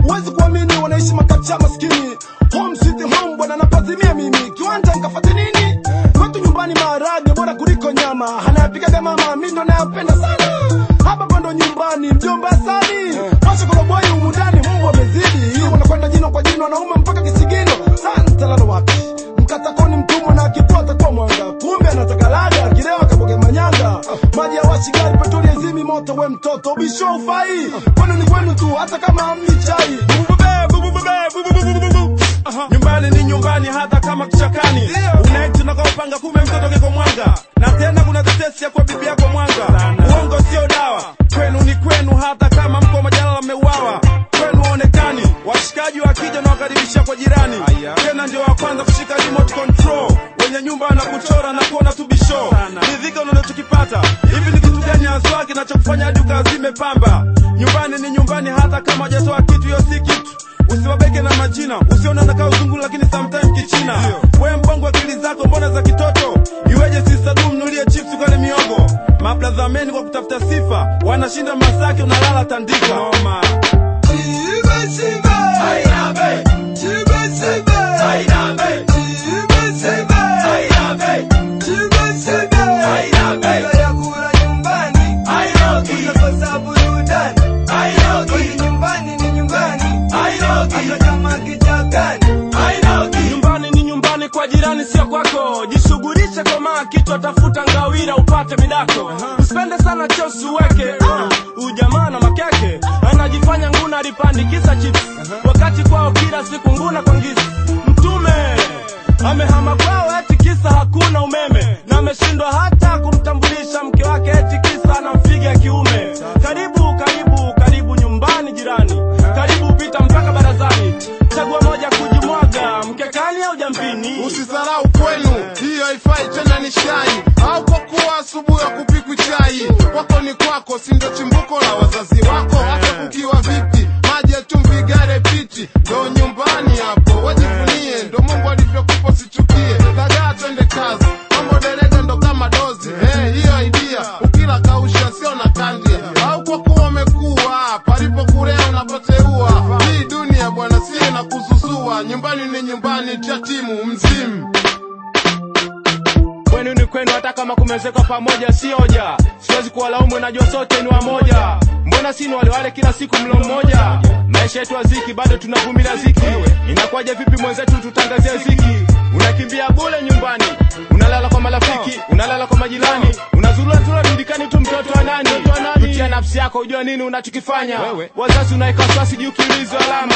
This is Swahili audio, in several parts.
Uwezi kuamini wanaishi makacha maskini. Home sweet home bwana napazimia mimi. Kiwanja nikafate nini? Kwetu nyumbani maharage bora kuliko nyama. Anayapika mama mimi ndo nayapenda sana. Hapa ndo nyumbani mjomba sani. Pasha kwa boy umudani mbwa mezidi. Wanakwenda jino kwa jino wanaume mpaka kisigino. Santa lalo wapi? Mkatakoni mtumwa na akipota kwa mwanga. Kumbe anataka lada kilewa kaboge manyanga. Maji ya washi gari petroli ezimi moto we mtoto bisho ufai. Kwenu ni kwenu tu hata kama hamni chai. Nyumbani ni nyumbani hata kama kichakani. Unaiti unakaopanga kume mtoto keko mwanga. Na tena kuna tetesi ya kwa bibi yako mwanga. Uongo sio dawa. Kwenu ni kwenu hata kama mko majala mmeuawa. Kwenu waonekani. Washikaji wakija na wakaribisha kwa jirani. Tena ndio wa kwanza kushika remote control. Wenye nyumba na kuchora na kuona tu bisho. Nidhika unachokipata. Hivi ni kitu gani haswa kinachokufanya hadi ukazime pamba? Nyumbani ni nyumbani hata kama hujatoa kitu hiyo si kitu. Usiwabeke na majina, usiona nakaa uzungu lakini sometimes kichina. Wewe mbongo akili zako mbona za kitoto? Iweje sister du mnulie chips ukale miogo? Mablaza meni kwa kutafuta sifa, wanashinda Masaki unalala Tandika. Noma. Nyumbani ni nyumbani kwa jirani sio kwako. Jishughulishe kama kitu atafuta ngawira upate midako. Usipende sana chosi uweke. Ujamaa na makeke anajifanya nguna alipandikisa chips. Wakati kwao kila siku nguna kwa ngisi. Mtume amehama kwao eti kisa hakuna umeme. Na ameshindwa hata kumtambulisha mke wake eti kisa anamfiga kiume. Karibu nyumbani jirani. Karibu pita mpaka barazani. Chagua moja kujimwaga, mkekani au jambini. Usisarau kwenu, hiyo haifai tena ni shai. Au kwa kuwa asubuhi ya kupiku chai. Wako ni kwako, sindo chimbuko la wazazi wako. Hata kukiwa vipi, maji ya chumvi gare piti. Ndo nyumbani hapo, wajifunie. Ndo Mungu alivyokupa sichukie. Dagaa twende kazi, mambo derege ndo kama dozi. Hiyo idea, ukila kausha sio na kandia. Au kwa kuwa umekuwa, palipo kurea unapoteua. Hii dunia bwana siye na kuzuzua. Nyumbani ni nyumbani, tia timu mzimu. Kwenu ni kwenu hata kama kumezekwa pamoja si hoja. Siwezi kuwalaumu najua sote ni wamoja. Mbona sini wale kila siku mlo mmoja? Maisha yetu waziki bado tunavumilia ziki. Inakuwaje vipi mwenzetu tutangazie ziki? Unakimbia bure nyumbani. Unalala kwa marafiki, unalala kwa majirani. Unazurura ndikani tu mtoto wa nani? Tutia nafsi yako ujue nini unachokifanya. Wazazi unaika wasiwasi juu kiulizo alama.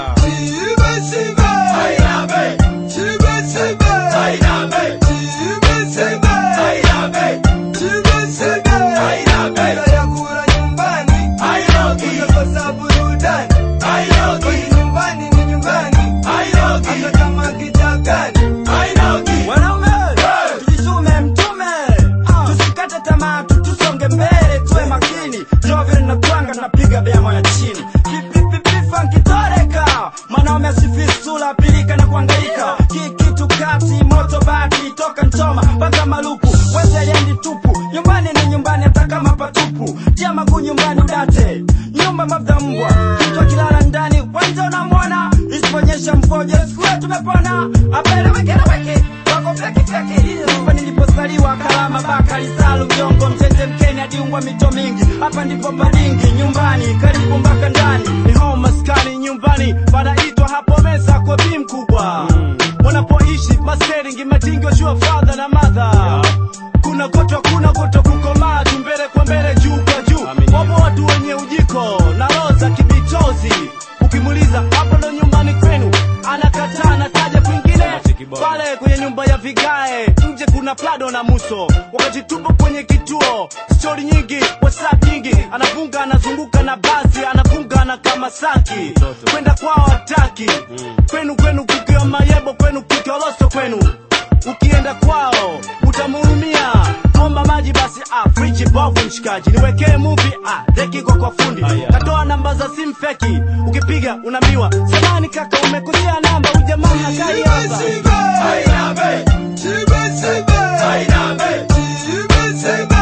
Napiga bema ya chini. Funky toreka. Mwanaume asifisula pilika na kuangaika. Kikitu kati moto baki toka Nchoma mpaka Maluku. Wese yendi tupu. Nyumbani ni nyumbani hata kama patupu. Tia magu nyumbani udate. Nyumba mafta mbwa. Mtu kilala ndani wanja unamwona. Isiponyesha mfoje sikuwe tumepona. Apele weke na weke. Wako feki. Nyumba nilipozaliwa Kalama Bakari Salu Mjongo Mtete Mkeni adiungwa mito mingi. Hapa ndipo Badingi nyumbani karibu mpaka ndani. Ni home maskani nyumbani panaitwa hapo meza kwa bi mkubwa. Wanapoishi maseringi matingi wajua father na mother. Kuna koto kukomaa mbele kwa mbele juu kwa juu. Wapo watu wenye ujiko na roza kibitozi. Ukimuliza hapo ndo nyumbani kwenu anakataa anataja kwingine. Pale kwenye nyumba ya vigae nje kuna Plado na Muso. Wakati tupo kwenye kituo story nyingi WhatsApp nyingi. Anafunga anazunguka na basi anafunga na kama saki. Kwenda kwao hataki. Kwenu kukiwa mayebo kwenu kukiwa loso kwenu. Ukienda kwao utamhurumia. Omba maji basi fridge bovu mshikaji. Niwekee movie deki kwa fundi. Katoa namba za simu feki. Ukipiga unaambiwa samani kaka umekosea namba ujamaa hakai hapa.